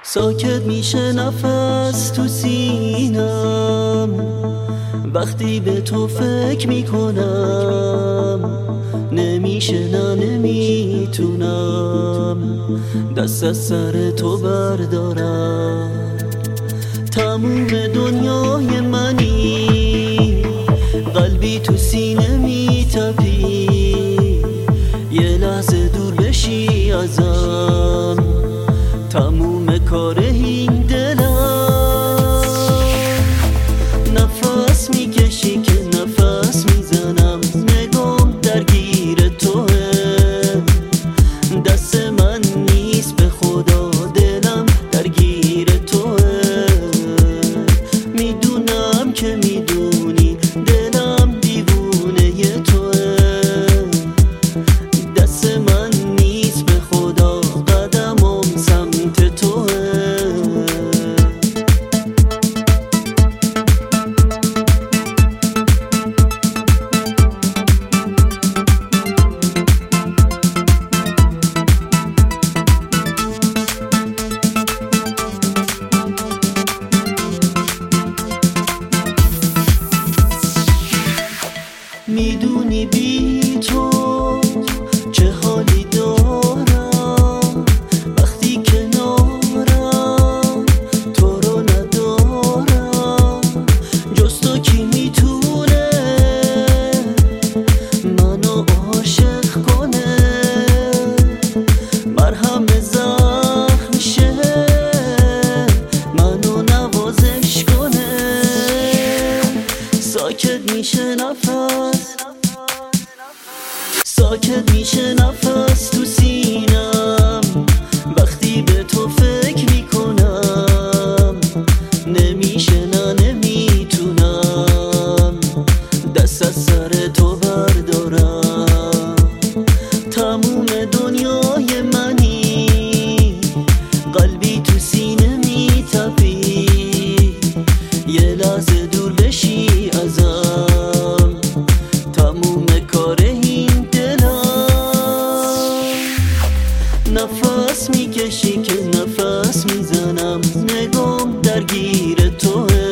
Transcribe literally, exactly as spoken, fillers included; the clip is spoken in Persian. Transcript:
ساکت میشه نفس تو سینم وقتی به تو فکر میکنم. نمیشه نه نمیتونم دست از سر تو بردارم. تموم دنیای منی، قلبی تو سینه میتپی، یه لحظه دور بشی ازم، تموم کار این دلم. نفس میکشی که نفس میزنم، نگام درگیر توه، دست من نیست به خدا دلم درگیر توه. میدونم که میدونی دلم دیوونه ی توه، دست من نیست به خدا قدمم سمت توه. میدونی بی تو چه حالی دارم، وقتی کنارم تو رو ندارم. جز تو کی میتونه منو عاشق کنه، مرهم زخم شه منو نوازش کنه. ساکت میشه نفس، ساکت میشه نفس تو سینم وقتی به تو فکر میکنم. نمیشه نه نمیتونم دست از سر تو بردارم. تموم دنیای منی، قلبی تو سینه میتپی، یه لحظه دور بشی ازم، تموم کار این دلم. نفس میکشی که نفس میزنم، نگام درگیر توه،